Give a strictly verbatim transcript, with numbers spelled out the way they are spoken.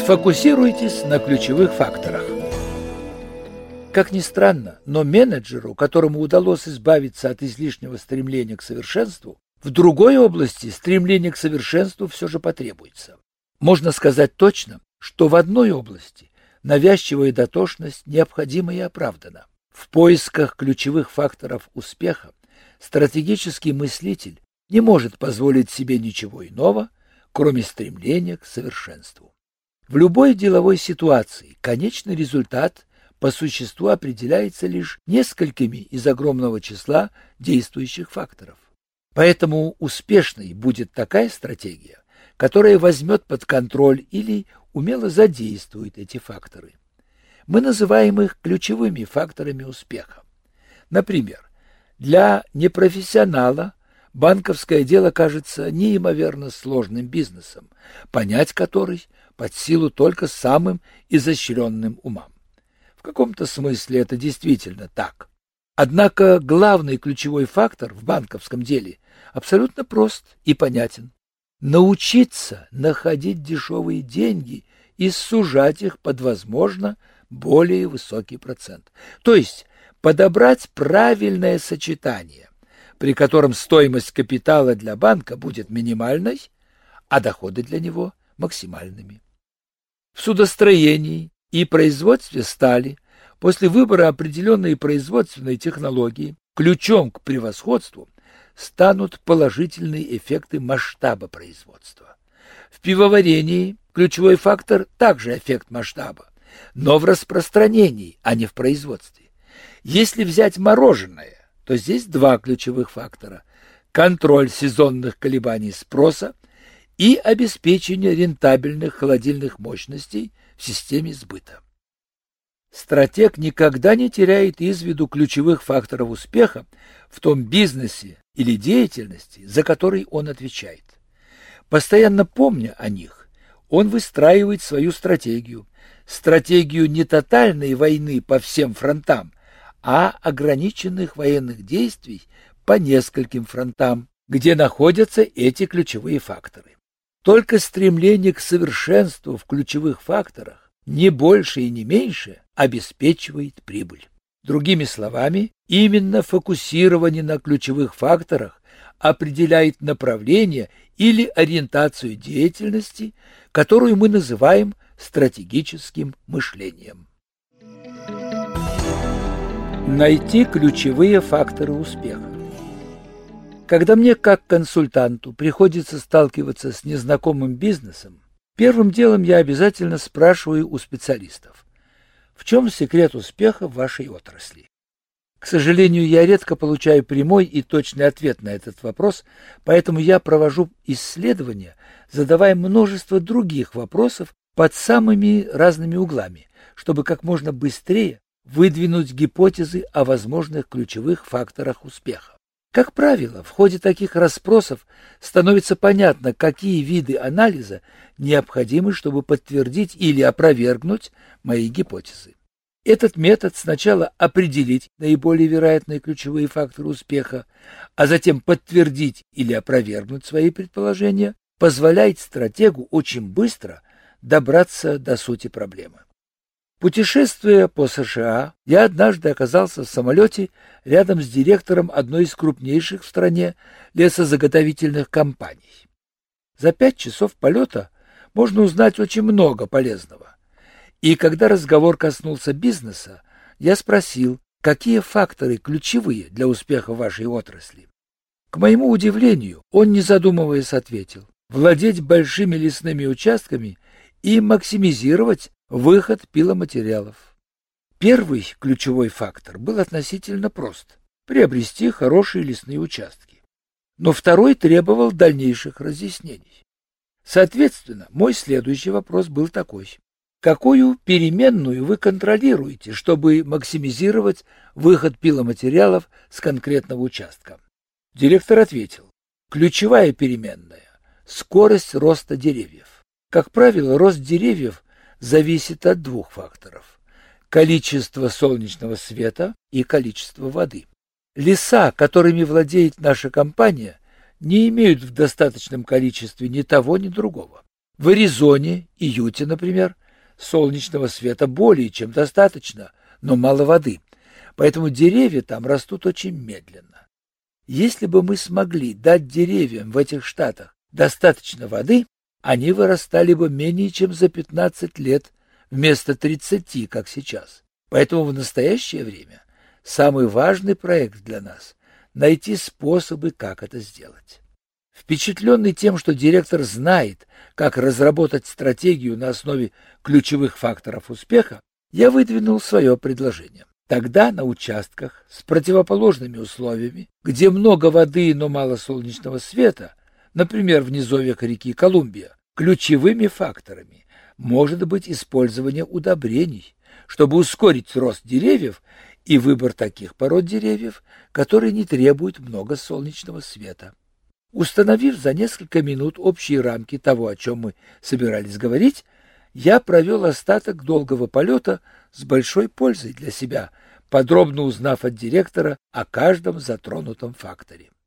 Сфокусируйтесь на ключевых факторах. Как ни странно, но менеджеру, которому удалось избавиться от излишнего стремления к совершенству, в другой области стремление к совершенству все же потребуется. Можно сказать точно, что в одной области навязчивая дотошность необходима и оправдана. В поисках ключевых факторов успеха стратегический мыслитель не может позволить себе ничего иного, кроме стремления к совершенству. В любой деловой ситуации конечный результат по существу определяется лишь несколькими из огромного числа действующих факторов. Поэтому успешной будет такая стратегия, которая возьмет под контроль или умело задействует эти факторы. Мы называем их ключевыми факторами успеха. Например, для непрофессионала банковское дело кажется неимоверно сложным бизнесом, понять который под силу только самым изощренным умам. В каком-то смысле это действительно так. Однако главный ключевой фактор в банковском деле абсолютно прост и понятен. Научиться находить дешевые деньги и сужать их под, возможно, более высокий процент. То есть подобрать правильное сочетание, при котором стоимость капитала для банка будет минимальной, а доходы для него максимальными. В судостроении и производстве стали после выбора определенной производственной технологии ключом к превосходству станут положительные эффекты масштаба производства. В пивоварении ключевой фактор также эффект масштаба, но в распространении, а не в производстве. Если взять мороженое, то здесь два ключевых фактора – контроль сезонных колебаний спроса и обеспечение рентабельных холодильных мощностей в системе сбыта. Стратег никогда не теряет из виду ключевых факторов успеха в том бизнесе или деятельности, за который он отвечает. Постоянно помня о них, он выстраивает свою стратегию, стратегию не тотальной войны по всем фронтам, а ограниченных военных действий по нескольким фронтам, где находятся эти ключевые факторы. Только стремление к совершенству в ключевых факторах, не больше и не меньше, обеспечивает прибыль. Другими словами, именно фокусирование на ключевых факторах определяет направление или ориентацию деятельности, которую мы называем стратегическим мышлением. Найти ключевые факторы успеха. Когда мне, как консультанту, приходится сталкиваться с незнакомым бизнесом, первым делом я обязательно спрашиваю у специалистов: в чем секрет успеха в вашей отрасли? К сожалению, я редко получаю прямой и точный ответ на этот вопрос, поэтому я провожу исследования, задавая множество других вопросов под самыми разными углами, чтобы как можно быстрее выдвинуть гипотезы о возможных ключевых факторах успеха. Как правило, в ходе таких расспросов становится понятно, какие виды анализа необходимы, чтобы подтвердить или опровергнуть мои гипотезы. Этот метод сначала определить наиболее вероятные ключевые факторы успеха, а затем подтвердить или опровергнуть свои предположения, позволяет стратегу очень быстро добраться до сути проблемы. Путешествуя по США, я однажды оказался в самолете рядом с директором одной из крупнейших в стране лесозаготовительных компаний. За пять часов полета можно узнать очень много полезного. И когда разговор коснулся бизнеса, я спросил, какие факторы ключевые для успеха вашей отрасли. К моему удивлению, он, не задумываясь, ответил: владеть большими лесными участками и максимизировать выход пиломатериалов. Первый ключевой фактор был относительно прост – приобрести хорошие лесные участки. Но второй требовал дальнейших разъяснений. Соответственно, мой следующий вопрос был такой: какую переменную вы контролируете, чтобы максимизировать выход пиломатериалов с конкретного участка? Директор ответил: ключевая переменная – скорость роста деревьев. Как правило, рост деревьев зависит от двух факторов – количества солнечного света и количества воды. Леса, которыми владеет наша компания, не имеют в достаточном количестве ни того, ни другого. В Аризоне и Юте, например, солнечного света более чем достаточно, но мало воды, поэтому деревья там растут очень медленно. Если бы мы смогли дать деревьям в этих штатах достаточно воды, они вырастали бы менее чем за пятнадцать лет вместо тридцати, как сейчас. Поэтому в настоящее время самый важный проект для нас – найти способы, как это сделать. Впечатленный тем, что директор знает, как разработать стратегию на основе ключевых факторов успеха, я выдвинул свое предложение. Тогда на участках с противоположными условиями, где много воды, но мало солнечного света, например, в низовьях реки Колумбия, ключевыми факторами может быть использование удобрений, чтобы ускорить рост деревьев и выбор таких пород деревьев, которые не требуют много солнечного света. Установив за несколько минут общие рамки того, о чем мы собирались говорить, я провел остаток долгого полета с большой пользой для себя, подробно узнав от директора о каждом затронутом факторе.